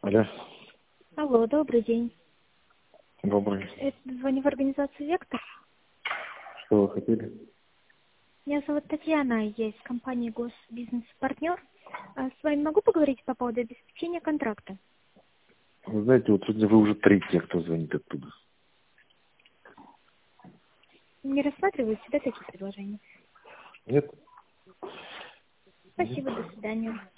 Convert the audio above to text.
Алло, Алло, добрый день. добрый. Это звоню в организацию «Вектор». Что вы хотели? Меня зовут Татьяна, я из компании «Госбизнес-партнер». С вами могу поговорить по поводу обеспечения контракта? Вы знаете, вот сегодня вы уже третий, кто звонит оттуда. Не рассматриваете, да, такие предложения? Нет? Спасибо, до свидания.